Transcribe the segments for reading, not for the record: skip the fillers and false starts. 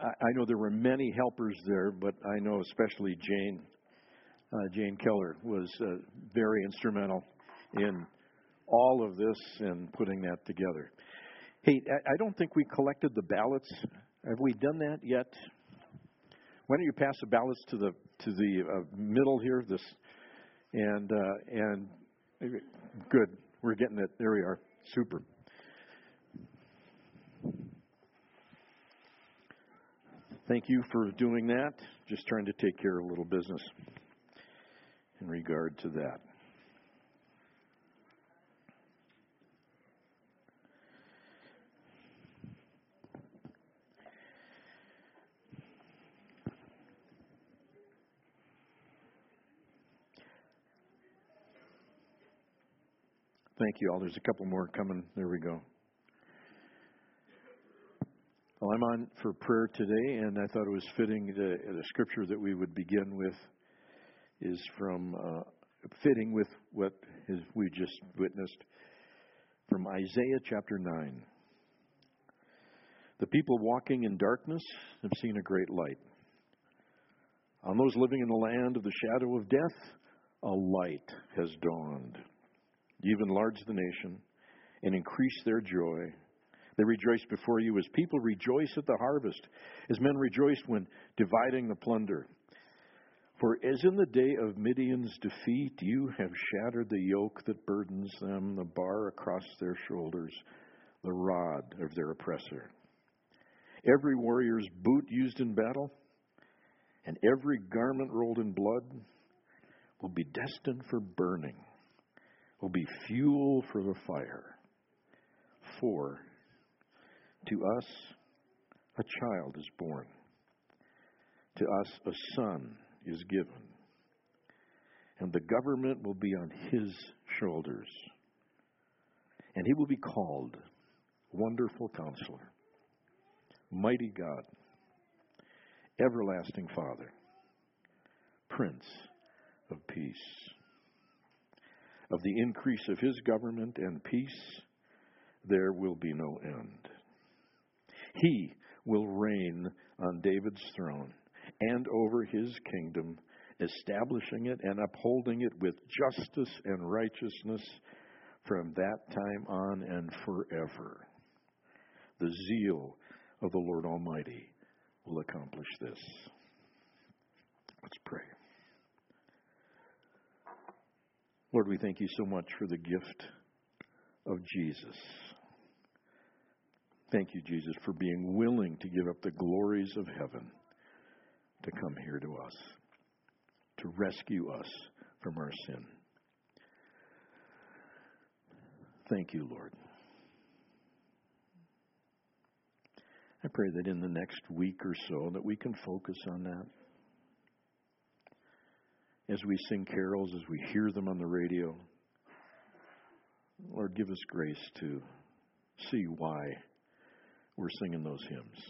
I know there were many helpers there, but I know especially Jane Keller was very instrumental in all of this and putting that together. Hey, I don't think we collected the ballots. Have we done that yet? Why don't you pass the ballots to the middle here? And good. We're getting it. There we are. Super. Thank you for doing that. Just trying to take care of a little business in regard to that. Thank you all. There's a couple more coming. There we go. Well, I'm on for prayer today, and I thought it was fitting. The scripture that we would begin with is from fitting with what we just witnessed from Isaiah chapter 9. The people walking in darkness have seen a great light. On those living in the land of the shadow of death, a light has dawned. You've enlarged the nation and increased their joy. They rejoice before you as people rejoice at the harvest, as men rejoiced when dividing the plunder. For as in the day of Midian's defeat, you have shattered the yoke that burdens them, the bar across their shoulders, the rod of their oppressor. Every warrior's boot used in battle, and every garment rolled in blood will be destined for burning, will be fuel for the fire. For to us a child is born, to us a son is given, and the government will be on his shoulders, and he will be called Wonderful Counselor, Mighty God, Everlasting Father, Prince of Peace. Of the increase of his government and peace, there will be no end. He will reign on David's throne and over his kingdom, establishing it and upholding it with justice and righteousness from that time on and forever. The zeal of the Lord Almighty will accomplish this. Let's pray. Lord, we thank you so much for the gift of Jesus. Thank you, Jesus, for being willing to give up the glories of heaven to come here to us, to rescue us from our sin. Thank you, Lord. I pray that in the next week or so that we can focus on that. As we sing carols, as we hear them on the radio, Lord, give us grace to see why we're singing those hymns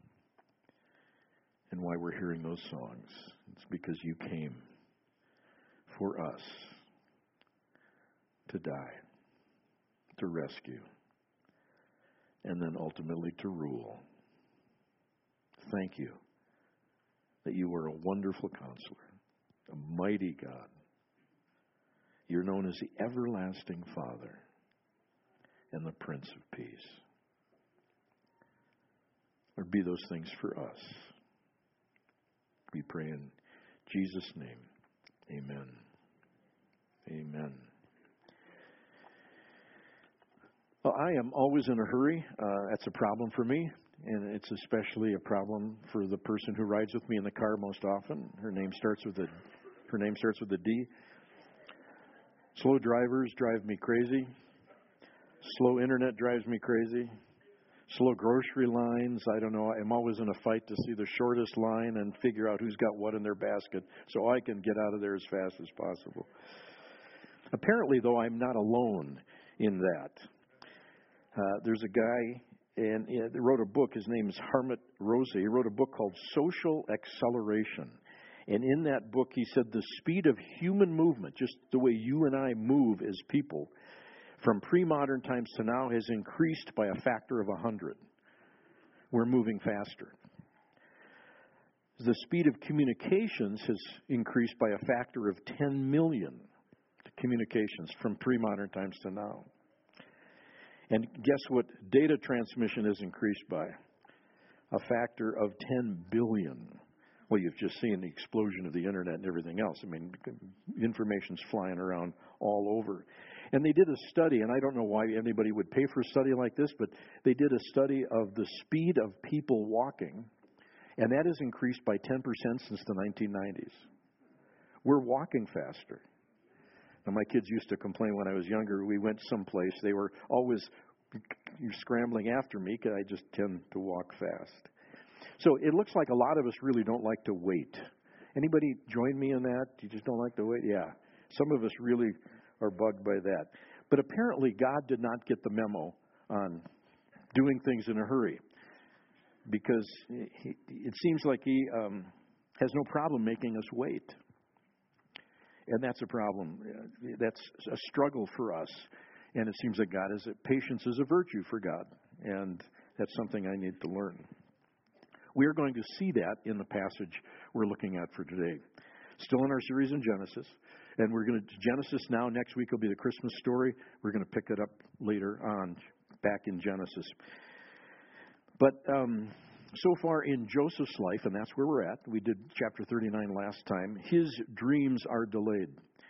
and why we're hearing those songs. It's because you came for us to die, to rescue, and then ultimately to rule. Thank you that you are a wonderful counselor, a mighty God. You're known as the Everlasting Father and the Prince of Peace. Lord, be those things for us. We pray in Jesus' name. Amen. Amen. Well, I am always in a hurry. That's a problem for me, and it's especially a problem for the person who rides with me in the car most often. Her name starts with a D. Slow drivers drive me crazy. Slow internet drives me crazy. Slow grocery lines, I don't know. I'm always in a fight to see the shortest line and figure out who's got what in their basket so I can get out of there as fast as possible. Apparently, though, I'm not alone in that. There's a guy and he wrote a book. His name is Harmit Rosa. He wrote a book called Social Acceleration. And in that book, he said the speed of human movement, just the way you and I move as people, from pre-modern times to now has increased by a factor of 100. We're moving faster. The speed of communications has increased by a factor of 10 million communications from pre-modern times to now. And guess what data transmission has increased by? A factor of 10 billion. Well, you've just seen the explosion of the internet and everything else. I mean, information's flying around all over. And they did a study, and I don't know why anybody would pay for a study like this, but they did a study of the speed of people walking, and that has increased by 10% since the 1990s. We're walking faster. Now, my kids used to complain when I was younger. We went someplace. They were always scrambling after me because I just tend to walk fast. So it looks like a lot of us really don't like to wait. Anybody join me in that? You just don't like to wait? Yeah. Some of us really are bugged by that. But apparently God did not get the memo on doing things in a hurry, because it seems like He has no problem making us wait. And that's a problem. That's a struggle for us. And it seems that patience is a virtue for God. And that's something I need to learn. We are going to see that in the passage we're looking at for today. Still in our series in Genesis. And we're going to Genesis now. Next week will be the Christmas story. We're going to pick it up later on, back in Genesis. But so far in Joseph's life, and that's where we're at. We did chapter 39 last time. His dreams are delayed.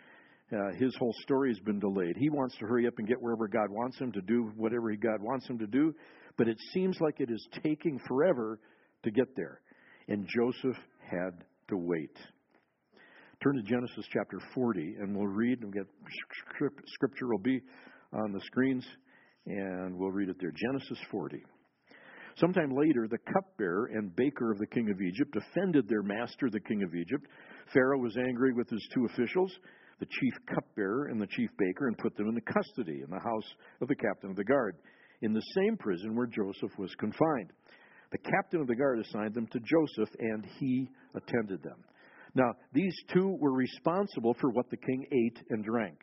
His whole story has been delayed. He wants to hurry up and get wherever God wants him to do, whatever God wants him to do. But it seems like it is taking forever to get there. And Joseph had to wait. Turn to Genesis chapter 40, and we'll read. And scripture will be on the screens, and we'll read it there. Genesis 40. Sometime later, the cupbearer and baker of the king of Egypt offended their master, the king of Egypt. Pharaoh was angry with his two officials, the chief cupbearer and the chief baker, and put them into custody in the house of the captain of the guard, in the same prison where Joseph was confined. The captain of the guard assigned them to Joseph, and he attended them. Now, these two were responsible for what the king ate and drank.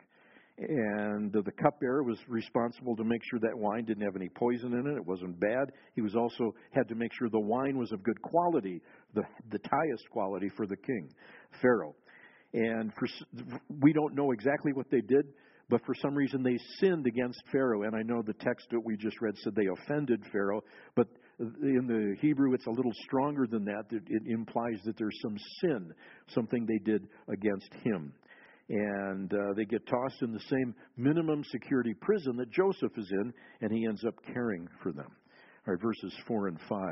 And the cupbearer was responsible to make sure that wine didn't have any poison in it. It wasn't bad. He was also had to make sure the wine was of good quality, the highest quality for the king, Pharaoh. And we don't know exactly what they did, but for some reason they sinned against Pharaoh. And I know the text that we just read said they offended Pharaoh, but in the Hebrew it's a little stronger than that. It implies that there's some sin, something they did against him. And they get tossed in the same minimum security prison that Joseph is in, and he ends up caring for them. All right, verses 4 and 5.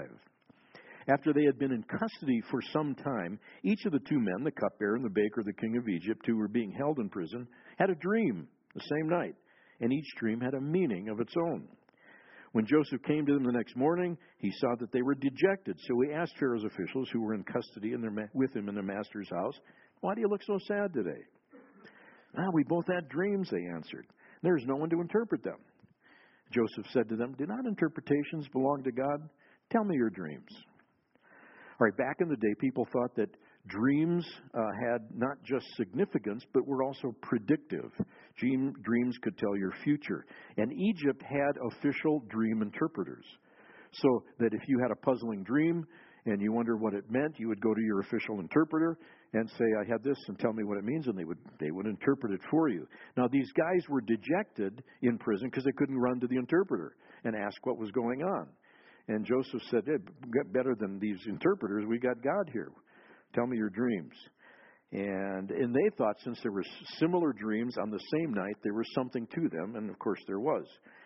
After they had been in custody for some time, each of the two men, the cupbearer and the baker, the king of Egypt, who were being held in prison, had a dream the same night, and each dream had a meaning of its own. When Joseph came to them the next morning, he saw that they were dejected. So he asked Pharaoh's officials who were in custody with him in their master's house, "Why do you look so sad today?" "We both had dreams," they answered. "There's no one to interpret them." Joseph said to them, "Do not interpretations belong to God? Tell me your dreams." All right, back in the day, people thought that dreams had not just significance, but were also predictive. Dreams could tell your future. And Egypt had official dream interpreters. So that if you had a puzzling dream and you wonder what it meant, you would go to your official interpreter and say, "I had this, and tell me what it means," and they would interpret it for you. Now, these guys were dejected in prison because they couldn't run to the interpreter and ask what was going on. And Joseph said, "Hey, better than these interpreters, we got God here. Tell me your dreams." And they thought since there were similar dreams on the same night, there was something to them, and of course there was.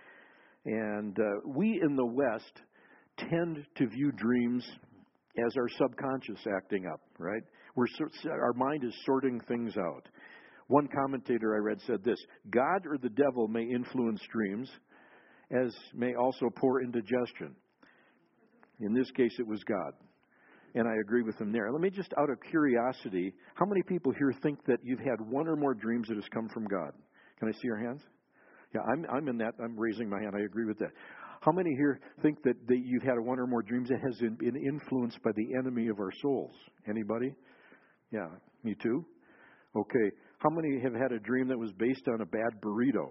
And we in the West tend to view dreams as our subconscious acting up, right? Our mind is sorting things out. One commentator I read said this: God or the devil may influence dreams, as may also poor indigestion. In this case, it was God. And I agree with him there. Let me just, out of curiosity, how many people here think that you've had one or more dreams that has come from God? Can I see your hands? Yeah, I'm in that. I'm raising my hand. I agree with that. How many here think that you've had one or more dreams that has been influenced by the enemy of our souls? Anybody? Yeah, me too. Okay. How many have had a dream that was based on a bad burrito?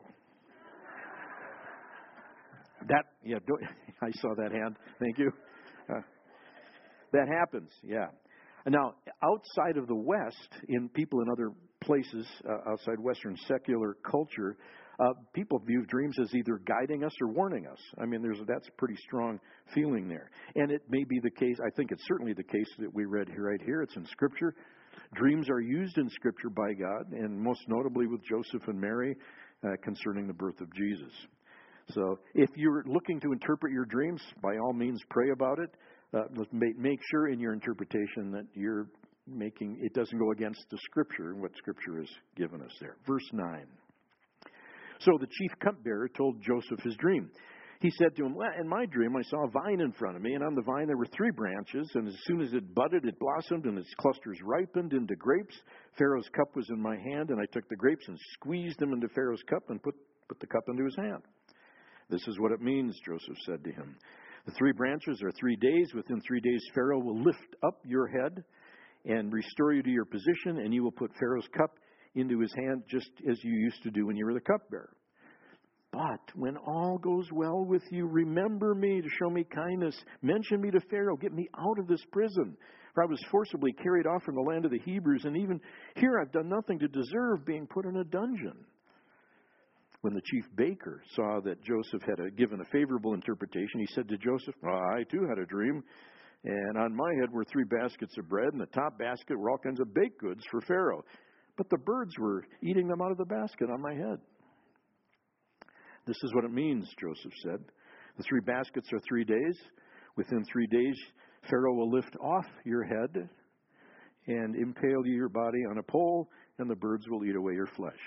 I saw that hand. Thank you. That happens, yeah. Now, outside of the West, in people in other places outside Western secular culture, people view dreams as either guiding us or warning us. I mean, that's a pretty strong feeling there. And it may be the case, I think it's certainly the case that we read here, right here. It's in Scripture. Dreams are used in Scripture by God, and most notably with Joseph and Mary concerning the birth of Jesus. So if you're looking to interpret your dreams, by all means pray about it. Make sure in your interpretation that it doesn't go against the Scripture and what Scripture has given us there. Verse 9. So the chief cupbearer told Joseph his dream. He said to him, "Well, in my dream I saw a vine in front of me, and on the vine there were 3 branches, and as soon as it budded, it blossomed, and its clusters ripened into grapes. Pharaoh's cup was in my hand, and I took the grapes and squeezed them into Pharaoh's cup and put the cup into his hand." "This is what it means," Joseph said to him. "The 3 branches are 3 days. Within 3 days Pharaoh will lift up your head and restore you to your position, and you will put Pharaoh's cup into his hand just as you used to do when you were the cupbearer. But when all goes well with you, remember me to show me kindness. Mention me to Pharaoh. Get me out of this prison. For I was forcibly carried off from the land of the Hebrews, and even here I've done nothing to deserve being put in a dungeon." When the chief baker saw that Joseph had given a favorable interpretation, he said to Joseph, "I too had a dream, and on my head were 3 baskets of bread, and the top basket were all kinds of baked goods for Pharaoh. But the birds were eating them out of the basket on my head." "This is what it means," Joseph said. "The 3 baskets are 3 days. Within 3 days, Pharaoh will lift off your head and impale your body on a pole, and the birds will eat away your flesh."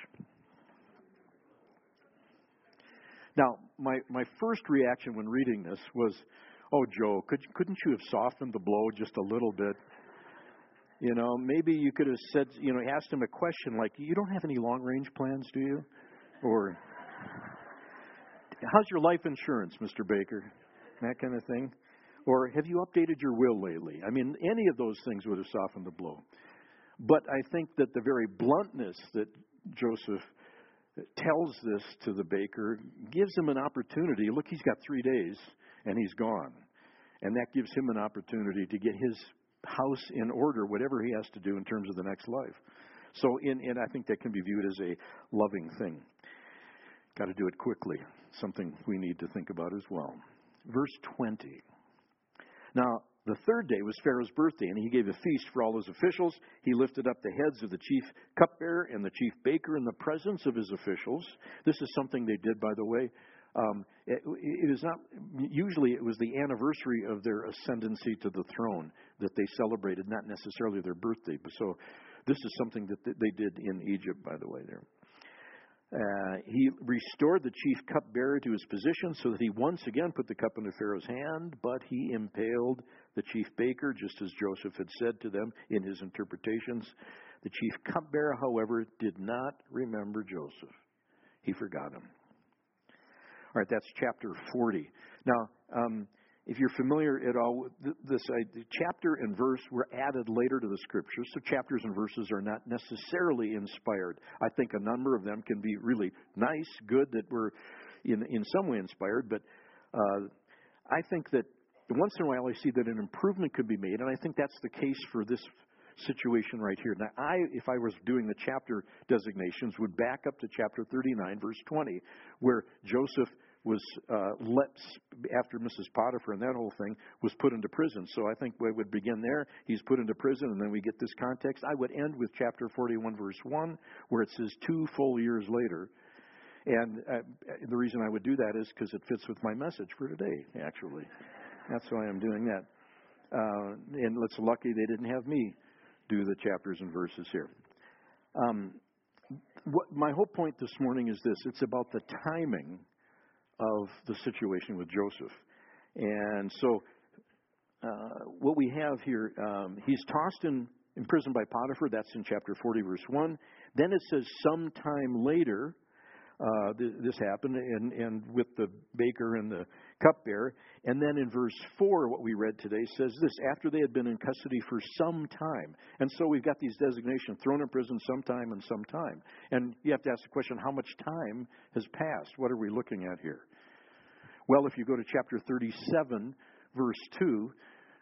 Now, my first reaction when reading this was, "Oh, Joe, couldn't you have softened the blow just a little bit? You know, maybe you could have said, asked him a question like, 'You don't have any long-range plans, do you?' Or, 'How's your life insurance, Mr. Baker?' That kind of thing. Or, 'Have you updated your will lately?' I mean, any of those things would have softened the blow. But I think that the very bluntness that Joseph tells this to the baker gives him an opportunity. Look, he's got 3 days, and he's gone. And that gives him an opportunity to get his house in order, whatever he has to do in terms of the next life. So, and I think that can be viewed as a loving thing. Got to do it quickly. Something we need to think about as well. Verse 20. "Now, the 3rd day was Pharaoh's birthday, and he gave a feast for all his officials. He lifted up the heads of the chief cupbearer and the chief baker in the presence of his officials." This is something they did, by the way. It is not usually it was the anniversary of their ascendancy to the throne that they celebrated, not necessarily their birthday. So this is something that they did in Egypt, by the way. There, he restored the chief cupbearer to his position so that he once again put the cup into Pharaoh's hand, but he impaled the chief baker, just as Joseph had said to them in his interpretations. The chief cupbearer, however, did not remember Joseph. He forgot him. All right, that's chapter 40. Now, if you're familiar at all with this, chapter and verse were added later to the Scriptures, so chapters and verses are not necessarily inspired. I think a number of them can be really nice, good, that were in some way inspired, but I think that once in a while I see that an improvement could be made, and I think that's the case for this situation right here. Now, if I was doing the chapter designations, would back up to chapter 39, verse 20, where Joseph was after Mrs. Potiphar and that whole thing, was put into prison. So I think we would begin there. He's put into prison, and then we get this context. I would end with chapter 41, verse 1, where it says 2 full years later. And the reason I would do that is because it fits with my message for today, actually. That's why I'm doing that. And it's lucky they didn't have me do the chapters and verses here. My whole point this morning is this. It's about the timing of the situation with Joseph. And so what we have here, he's tossed in prison by Potiphar. That's in chapter 40, verse 1. Then it says sometime later this happened, and with the baker and the cupbearer. And then in verse 4, what we read today says this: after they had been in custody for some time. And so we've got these designations: thrown in prison sometime and sometime. And you have to ask the question, how much time has passed? What are we looking at here? Well, if you go to chapter 37, verse 2,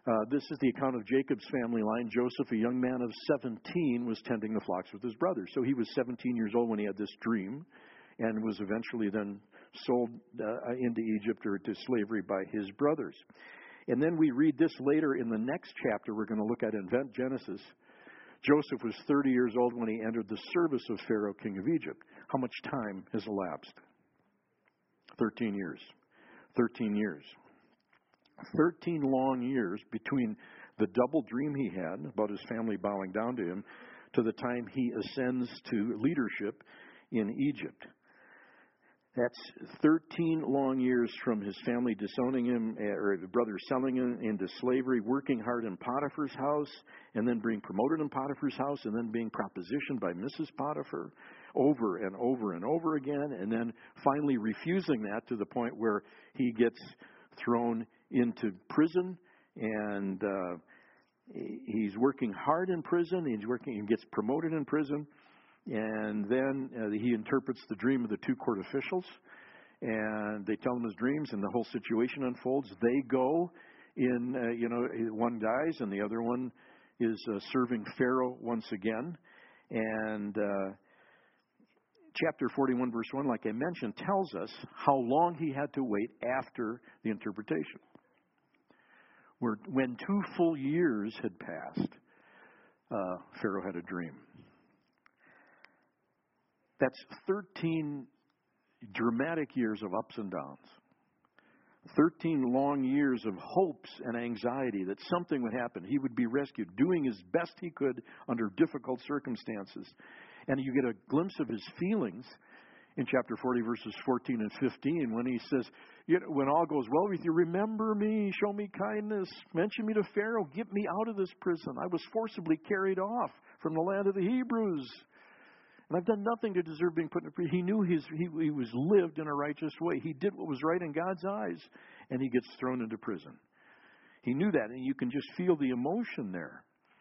This is the account of Jacob's family line. Joseph, a young man of 17, was tending the flocks with his brothers. So he was 17 years old when he had this dream and was eventually then sold into Egypt or to slavery by his brothers. And then we read this later in the next chapter we're going to look at in Genesis. Joseph was 30 years old when he entered the service of Pharaoh, king of Egypt. How much time has elapsed? 13 years. 13 years. 13 long years between the double dream he had about his family bowing down to him to the time he ascends to leadership in Egypt. That's 13 long years from his family disowning him, or the brothers selling him into slavery, working hard in Potiphar's house, and then being promoted in Potiphar's house, and then being propositioned by Mrs. Potiphar over and over and over again, and then finally refusing that to the point where he gets thrown into prison, and he's working hard in prison. He gets promoted in prison. And then he interprets the dream of the two court officials, and they tell him his dreams, and the whole situation unfolds. They go one dies, and the other one is serving Pharaoh once again. And chapter 41, verse 1, like I mentioned, tells us how long he had to wait after the interpretation. When 2 full years had passed, Pharaoh had a dream. That's 13 dramatic years of ups and downs. 13 long years of hopes and anxiety that something would happen. He would be rescued, doing his best he could under difficult circumstances. And you get a glimpse of his feelings in chapter 40, verses 14 and 15, when he says, when all goes well with you, remember me, show me kindness, mention me to Pharaoh, get me out of this prison. I was forcibly carried off from the land of the Hebrews. And I've done nothing to deserve being put in prison. He knew he was lived in a righteous way. He did what was right in God's eyes, and he gets thrown into prison. He knew that, and you can just feel the emotion there.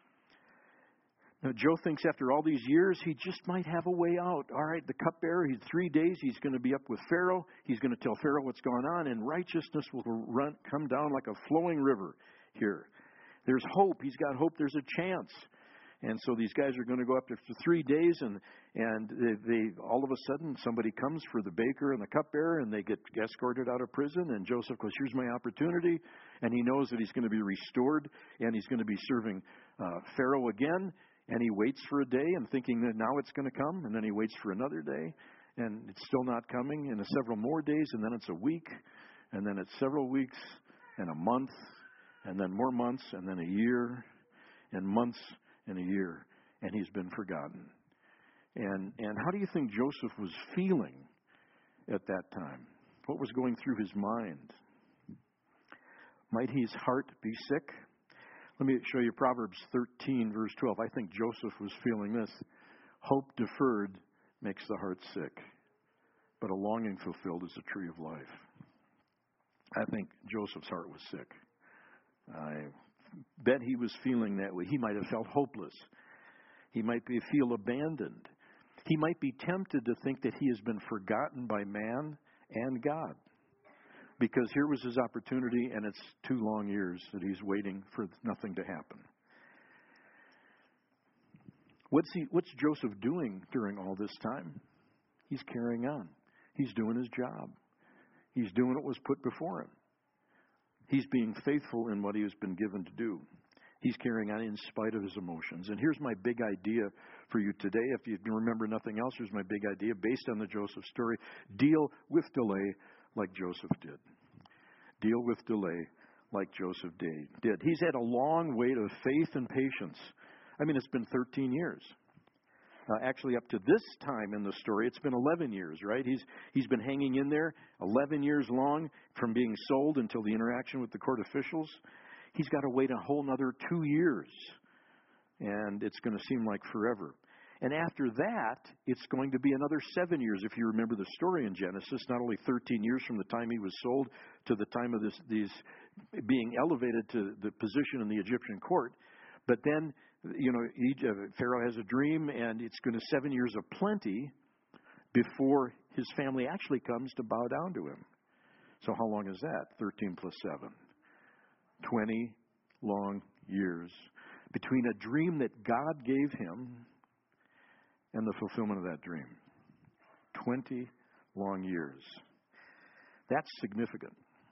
Now, Joe thinks after all these years, he just might have a way out. All right, the cupbearer, 3 days, he's going to be up with Pharaoh. He's going to tell Pharaoh what's going on, and righteousness will come down like a flowing river here. There's hope. He's got hope. There's a chance. And so these guys are going to go up after 3 days, and they all of a sudden somebody comes for the baker and the cupbearer, and they get escorted out of prison. And Joseph goes, "Here's my opportunity," and he knows that he's going to be restored, and he's going to be serving Pharaoh again. And he waits for a day, and thinking that now it's going to come, and then he waits for another day, and it's still not coming. And several more days, and then it's a week, and then it's several weeks, and a month, and then more months, and then a year, and months. In a year, and he's been forgotten. And how do you think Joseph was feeling at that time? What was going through his mind? Might his heart be sick? Let me show you Proverbs 13, verse 12. I think Joseph was feeling this. Hope deferred makes the heart sick, but a longing fulfilled is a tree of life. I think Joseph's heart was sick. I bet he was feeling that way. He might have felt hopeless. He might feel abandoned. He might be tempted to think that he has been forgotten by man and God, because here was his opportunity, and it's 2 long years that he's waiting for nothing to happen. What's Joseph doing during all this time? He's carrying on. He's doing his job. He's doing what was put before him. He's being faithful in what he has been given to do. He's carrying on in spite of his emotions. And here's my big idea for you today. If you remember nothing else, here's my big idea based on the Joseph story. Deal with delay like Joseph did. Deal with delay like Joseph did. He's had a long wait of faith and patience. I mean, it's been 13 years. Actually, up to this time in the story, it's been 11 years, right? He's been hanging in there 11 years long from being sold until the interaction with the court officials. He's got to wait a whole another 2 years, and it's going to seem like forever. And after that, it's going to be another 7 years, if you remember the story in Genesis, not only 13 years from the time he was sold to the time of these being elevated to the position in the Egyptian court, but then Pharaoh has a dream, and it's going to 7 years of plenty before his family actually comes to bow down to him. So how long is that? 13 plus 7. 20 long years between a dream that God gave him and the fulfillment of that dream. 20 long years. That's significant.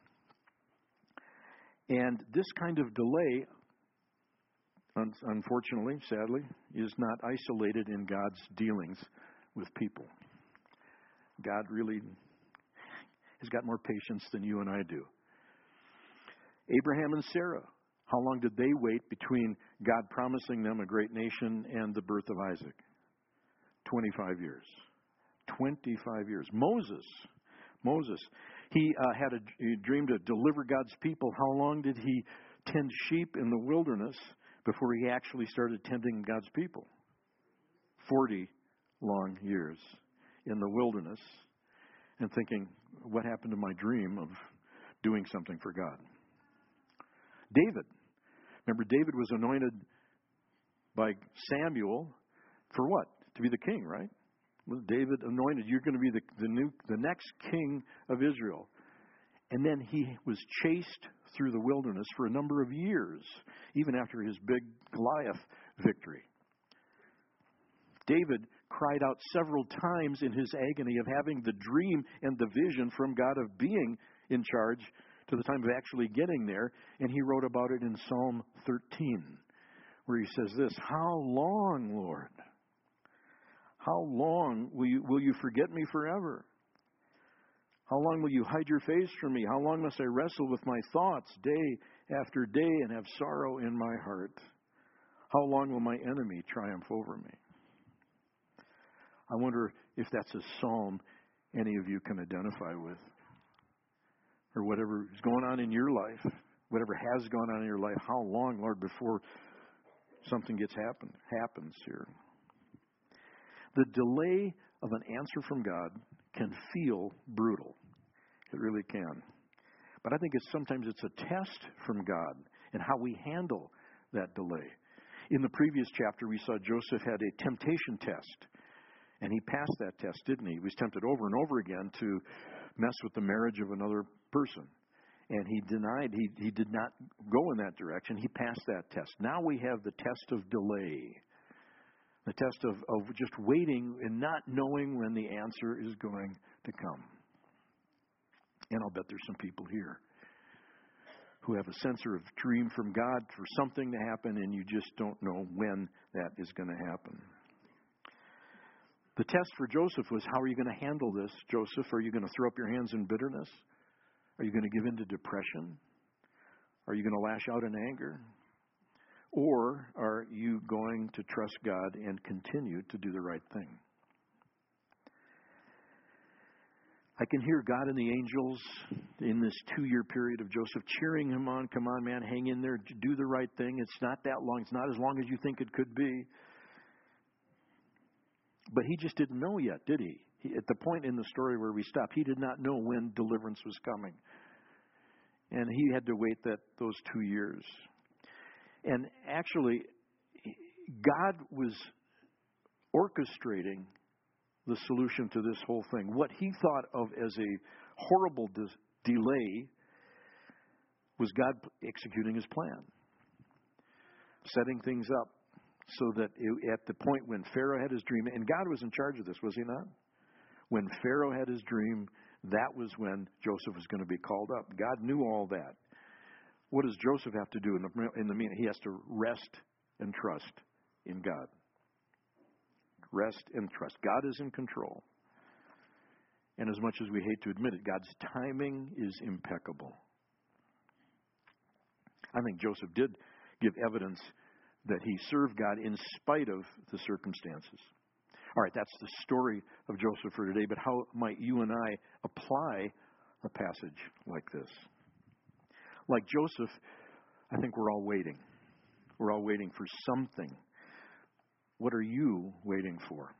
And this kind of delay, unfortunately, sadly, is not isolated in God's dealings with people. God really has got more patience than you and I do. Abraham and Sarah, how long did they wait between God promising them a great nation and the birth of Isaac? 25 years. 25 years. Moses, he had a dream to deliver God's people. How long did he tend sheep in the wilderness before he actually started tending God's people? 40 long years in the wilderness and thinking, what happened to my dream of doing something for God? David. Remember, David was anointed by Samuel for what? To be the king, right? Was David anointed? You're going to be the next king of Israel. And then he was chased through the wilderness for a number of years, even after his big Goliath victory. David cried out several times in his agony of having the dream and the vision from God of being in charge to the time of actually getting there. And he wrote about it in Psalm 13, where he says this, "How long, Lord? How long will you forget me forever? How long will you hide your face from me? How long must I wrestle with my thoughts day after day and have sorrow in my heart? How long will my enemy triumph over me?" I wonder if that's a psalm any of you can identify with. Or whatever is going on in your life, whatever has gone on in your life, how long, Lord, before something happens here? The delay of an answer from God can feel brutal. It really can. But I think sometimes it's a test from God and how we handle that delay. In the previous chapter, we saw Joseph had a temptation test. And he passed that test, didn't he? He was tempted over and over again to mess with the marriage of another person. And he denied, he did not go in that direction. He passed that test. Now we have the test of delay. The test of just waiting and not knowing when the answer is going to come. And I'll bet there's some people here who have a sense of dream from God for something to happen, and you just don't know when that is going to happen. The test for Joseph was, how are you going to handle this, Joseph? Are you going to throw up your hands in bitterness? Are you going to give in to depression? Are you going to lash out in anger? Or are you going to trust God and continue to do the right thing? I can hear God and the angels in this 2-year period of Joseph cheering him on. Come on, man, hang in there, do the right thing. It's not that long. It's not as long as you think it could be. But he just didn't know yet, did he? At the point in the story where we stopped, he did not know when deliverance was coming. And he had to wait those 2 years. And actually, God was orchestrating the solution to this whole thing. What he thought of as a horrible delay was God executing his plan, setting things up so that at the point when Pharaoh had his dream, and God was in charge of this, was he not? When Pharaoh had his dream, that was when Joseph was going to be called up. God knew all that. What does Joseph have to do in the meantime? He has to rest and trust in God. Rest and trust. God is in control. And as much as we hate to admit it, God's timing is impeccable. I think Joseph did give evidence that he served God in spite of the circumstances. All right, that's the story of Joseph for today, but how might you and I apply a passage like this? Like Joseph, I think we're all waiting. We're all waiting for something. What are you waiting for?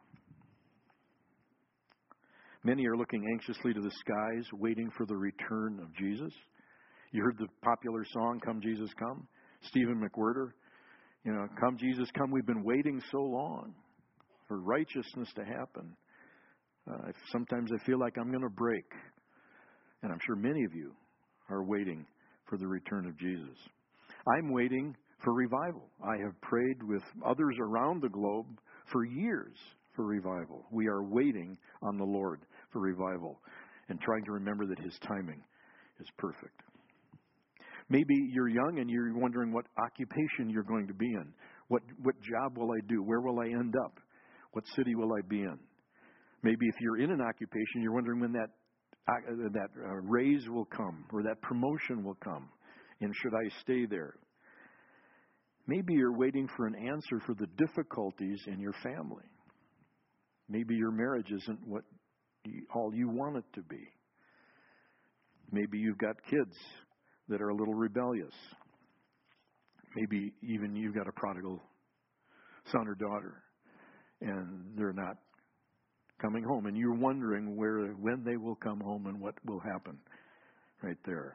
Many are looking anxiously to the skies, waiting for the return of Jesus. You heard the popular song, "Come Jesus Come"? Stephen McWhirter, "Come Jesus Come, we've been waiting so long for righteousness to happen. Sometimes I feel like I'm going to break." And I'm sure many of you are waiting for the return of Jesus. I'm waiting for revival. I have prayed with others around the globe for years for revival. We are waiting on the Lord for revival and trying to remember that His timing is perfect. Maybe you're young and you're wondering what occupation you're going to be in. What job will I do? Where will I end up? What city will I be in? Maybe if you're in an occupation, you're wondering when that raise will come or that promotion will come, and should I stay there? Maybe you're waiting for an answer for the difficulties in your family. Maybe your marriage isn't all you want it to be. Maybe you've got kids that are a little rebellious. Maybe even you've got a prodigal son or daughter, and they're not coming home, and you're wondering when they will come home and what will happen right there.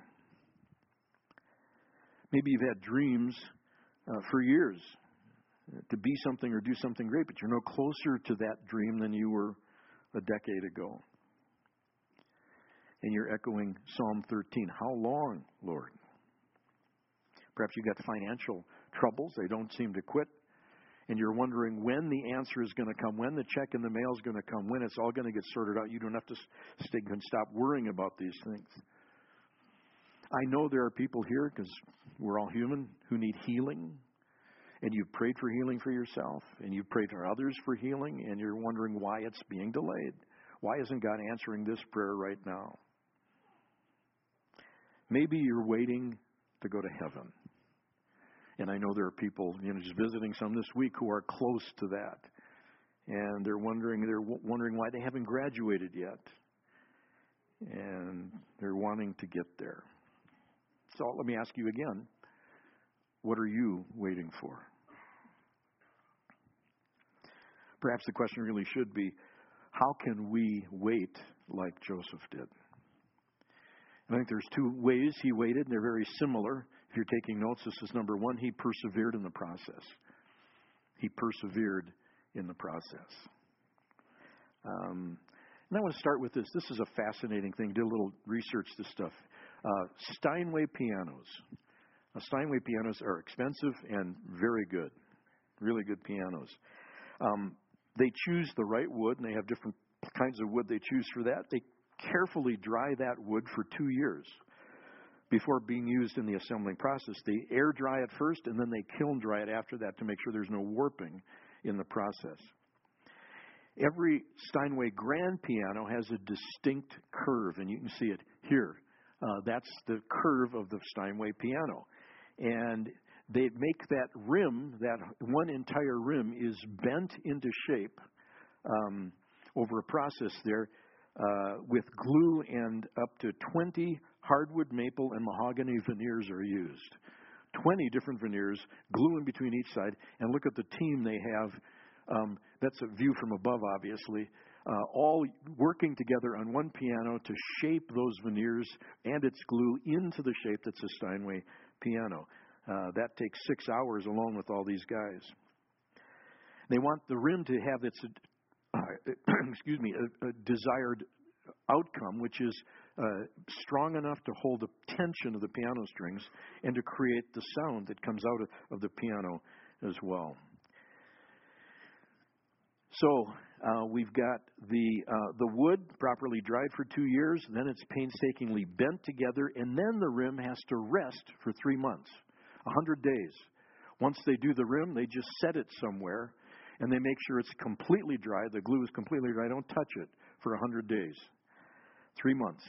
Maybe you've had dreams for years to be something or do something great, but you're no closer to that dream than you were a decade ago. And you're echoing Psalm 13. How long, Lord? Perhaps you've got financial troubles. They don't seem to quit. And you're wondering when the answer is going to come, when the check in the mail is going to come, when it's all going to get sorted out. You don't have to stop worrying about these things. I know there are people here, because we're all human, who need healing. And you've prayed for healing for yourself, and you've prayed for others for healing, and you're wondering why it's being delayed. Why isn't God answering this prayer right now? Maybe you're waiting to go to heaven. And I know there are people, just visiting some this week who are close to that. And they're wondering why they haven't graduated yet. And they're wanting to get there. So let me ask you again, what are you waiting for? Perhaps the question really should be, how can we wait like Joseph did? And I think there's two ways he waited, and they're very similar. If you're taking notes, this is number one. He persevered in the process. He persevered in the process. And I want to start with this. This is a fascinating thing. Did a little research this stuff. Steinway pianos. Steinway pianos are expensive and very good. Really good pianos. They choose the right wood, and they have different kinds of wood they choose for that. They carefully dry that wood for 2 years before being used in the assembling process. They air dry it first, and then they kiln dry it after that to make sure there's no warping in the process. Every Steinway grand piano has a distinct curve, and you can see it here. That's the curve of the Steinway piano. And they make that rim, that one entire rim is bent into shape over a process there with glue, and up to 20 hardwood, maple, and mahogany veneers are used. 20 different veneers, glue in between each side, and look at the team they have. That's a view from above, obviously. All working together on one piano to shape those veneers and its glue into the shape that's a Steinway piano. That takes 6 hours alone with all these guys. They want the rim to have its, a desired outcome, which is strong enough to hold the tension of the piano strings and to create the sound that comes out of the piano as well. So we've got the wood properly dried for 2 years, then it's painstakingly bent together, and then the rim has to rest for 3 months, 100 days. Once they do the rim, they just set it somewhere, and they make sure it's completely dry. The glue is completely dry. Don't touch it for 100 days, 3 months.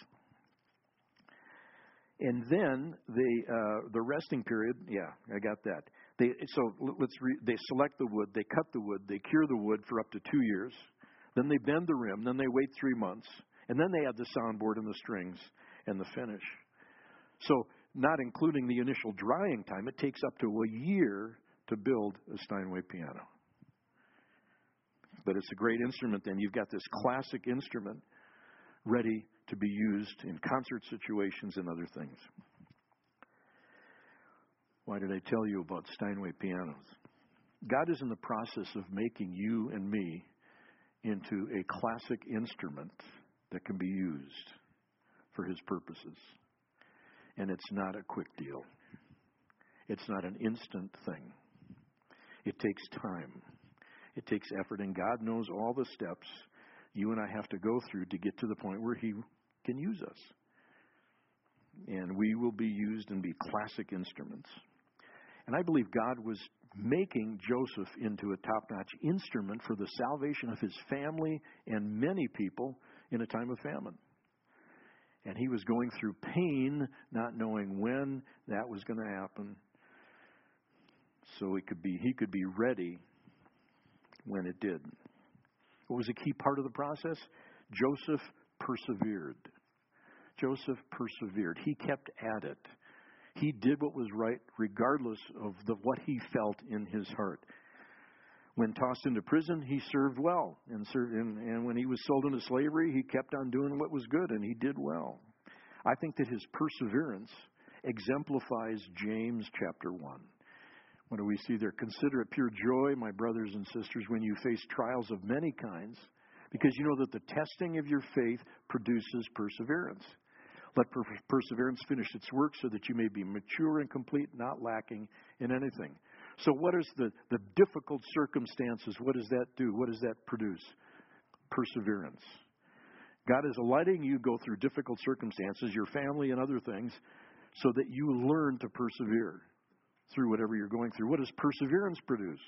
And then the resting period, I got that. They select the wood, they cut the wood, they cure the wood for up to 2 years. Then they bend the rim, then they wait 3 months, and then they add the soundboard and the strings and the finish. So, not including the initial drying time, it takes up to a year to build a Steinway piano. But it's a great instrument then. You've got this classic instrument ready to be used in concert situations and other things. Why did I tell you about Steinway pianos? God is in the process of making you and me into a classic instrument that can be used for His purposes. And it's not a quick deal. It's not an instant thing. It takes time. It takes effort, and God knows all the steps you and I have to go through to get to the point where He can use us. And we will be used and be classic instruments. And I believe God was making Joseph into a top-notch instrument for the salvation of his family and many people in a time of famine. And he was going through pain, not knowing when that was going to happen. So he could be ready when it did. What was a key part of the process? Joseph persevered. Joseph persevered. He kept at it. He did what was right regardless of what he felt in his heart. When tossed into prison, he served well. And when he was sold into slavery, he kept on doing what was good, and he did well. I think that his perseverance exemplifies James chapter 1. What do we see there? Consider it pure joy, my brothers and sisters, when you face trials of many kinds, because you know that the testing of your faith produces perseverance. Let perseverance finish its work so that you may be mature and complete, not lacking in anything. So what is the difficult circumstances? What does that do? What does that produce? Perseverance. God is letting you go through difficult circumstances, your family and other things, so that you learn to persevere through whatever you're going through. What does perseverance produce?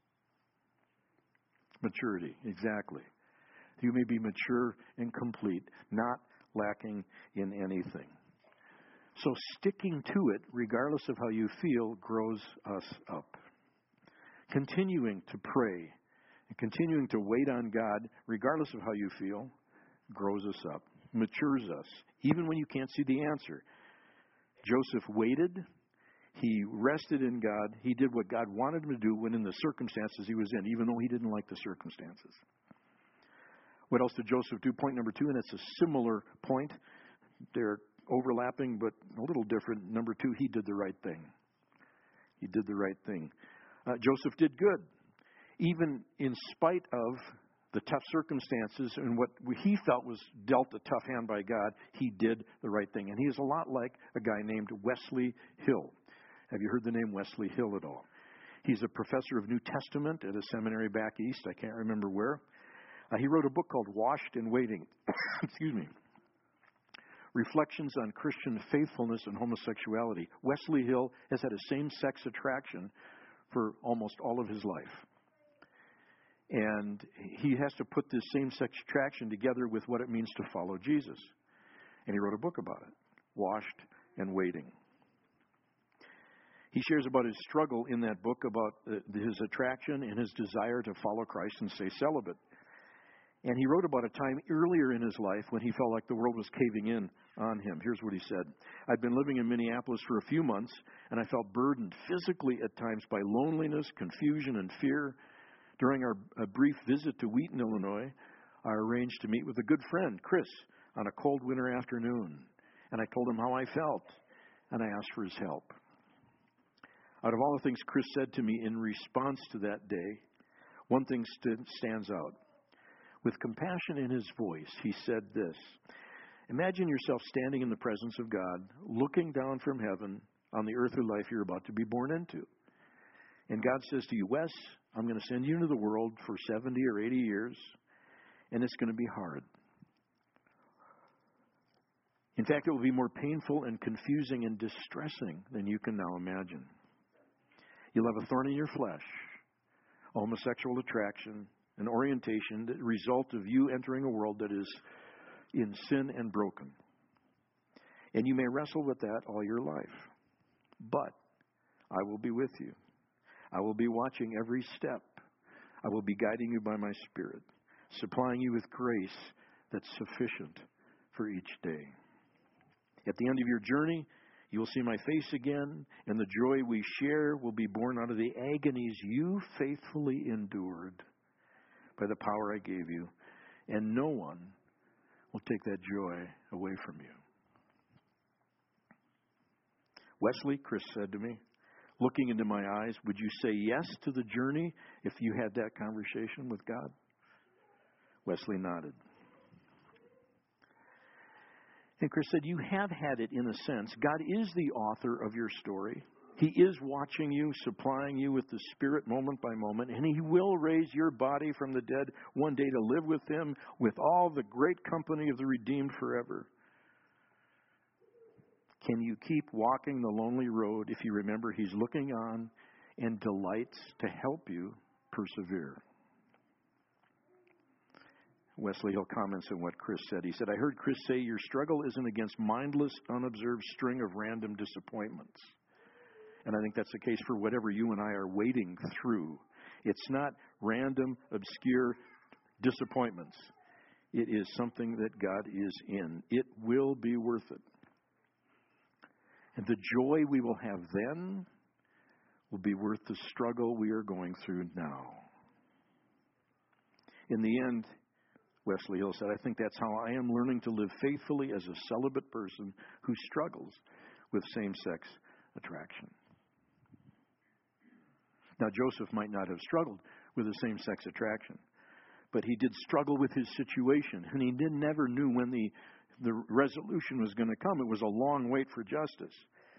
Maturity, exactly. You may be mature and complete, not lacking in anything. So sticking to it, regardless of how you feel, grows us up. Continuing to pray and continuing to wait on God, regardless of how you feel, grows us up, matures us, even when you can't see the answer. Joseph waited. He rested in God. He did what God wanted him to do when in the circumstances he was in, even though he didn't like the circumstances. What else did Joseph do? Point number 2, and it's a similar point. They're overlapping, but a little different. Number 2, he did the right thing. He did the right thing. Joseph did good. Even in spite of the tough circumstances and what he felt was dealt a tough hand by God, he did the right thing. And he is a lot like a guy named Wesley Hill. Have you heard the name Wesley Hill at all? He's a professor of New Testament at a seminary back east. I can't remember where. He wrote a book called Washed in Waiting. Excuse me. Reflections on Christian faithfulness and homosexuality. Wesley Hill has had a same-sex attraction for almost all of his life. And he has to put this same-sex attraction together with what it means to follow Jesus. And he wrote a book about it, Washed and Waiting. He shares about his struggle in that book, about his attraction and his desire to follow Christ and stay celibate. And he wrote about a time earlier in his life when he felt like the world was caving in on him. Here's what he said. I'd been living in Minneapolis for a few months, and I felt burdened physically at times by loneliness, confusion, and fear. During our brief visit to Wheaton, Illinois, I arranged to meet with a good friend, Chris, on a cold winter afternoon. And I told him how I felt, and I asked for his help. Out of all the things Chris said to me in response to that day, one thing stands out. With compassion in his voice, he said this. Imagine yourself standing in the presence of God, looking down from heaven on the earthly life you're about to be born into. And God says to you, Wes, I'm going to send you into the world for 70 or 80 years, and it's going to be hard. In fact, it will be more painful and confusing and distressing than you can now imagine. You'll have a thorn in your flesh, a homosexual attraction, an orientation, the result of you entering a world that is in sin and broken. And you may wrestle with that all your life. But I will be with you. I will be watching every step. I will be guiding you by my Spirit, supplying you with grace that's sufficient for each day. At the end of your journey, you will see my face again, and the joy we share will be born out of the agonies you faithfully endured by the power I gave you, and no one will take that joy away from you. Wesley, Chris said to me, looking into my eyes, would you say yes to the journey if you had that conversation with God? Wesley nodded. And Chris said, you have had it in a sense. God is the author of your story. He is watching you, supplying you with the Spirit moment by moment, and He will raise your body from the dead one day to live with Him with all the great company of the redeemed forever. Can you keep walking the lonely road if you remember He's looking on and delights to help you persevere? Wesley Hill comments on what Chris said. He said, I heard Chris say your struggle isn't against mindless, unobserved string of random disappointments. And I think that's the case for whatever you and I are wading through. It's not random, obscure disappointments. It is something that God is in. It will be worth it. And the joy we will have then will be worth the struggle we are going through now. In the end, Wesley Hill said, I think that's how I am learning to live faithfully as a celibate person who struggles with same-sex attraction. Now, Joseph might not have struggled with the same-sex attraction, but he did struggle with his situation, and he never knew when the resolution was going to come. It was a long wait for justice.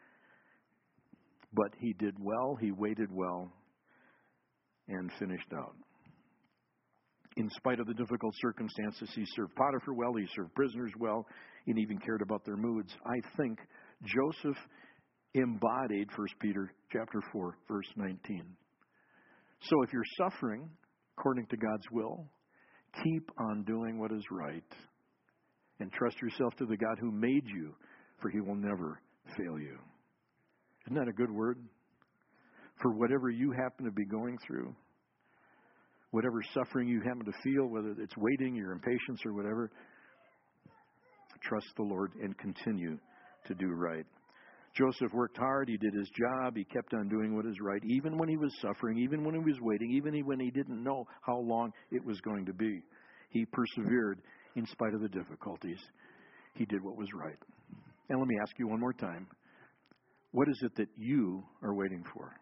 But he did well, he waited well, and finished out. In spite of the difficult circumstances, he served Potiphar well, he served prisoners well, and even cared about their moods. I think Joseph embodied 1 Peter chapter 4, verse 19. So if you're suffering according to God's will, keep on doing what is right and trust yourself to the God who made you, for He will never fail you. Isn't that a good word? For whatever you happen to be going through, whatever suffering you happen to feel, whether it's waiting, your impatience, or whatever, trust the Lord and continue to do right. Joseph worked hard. He did his job. He kept on doing what is right, even when he was suffering, even when he was waiting, even when he didn't know how long it was going to be. He persevered in spite of the difficulties. He did what was right. And let me ask you one more time. What is it that you are waiting for?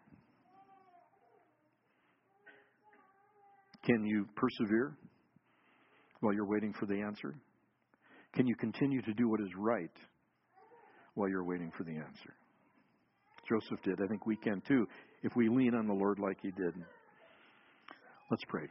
Can you persevere while you're waiting for the answer? Can you continue to do what is right while you're waiting for the answer? Joseph did. I think we can too, if we lean on the Lord like he did. Let's pray.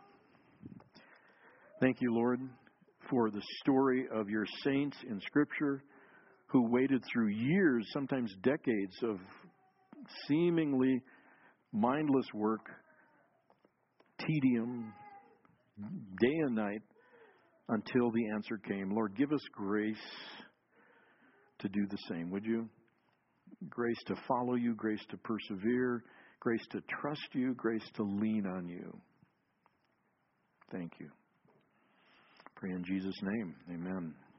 Thank you, Lord, for the story of your saints in Scripture who waited through years, sometimes decades, of seemingly mindless work, tedium, day and night, until the answer came. Lord, give us grace to do the same, would you? Grace to follow you, grace to persevere, grace to trust you, grace to lean on you. Thank you. Pray in Jesus' name. Amen.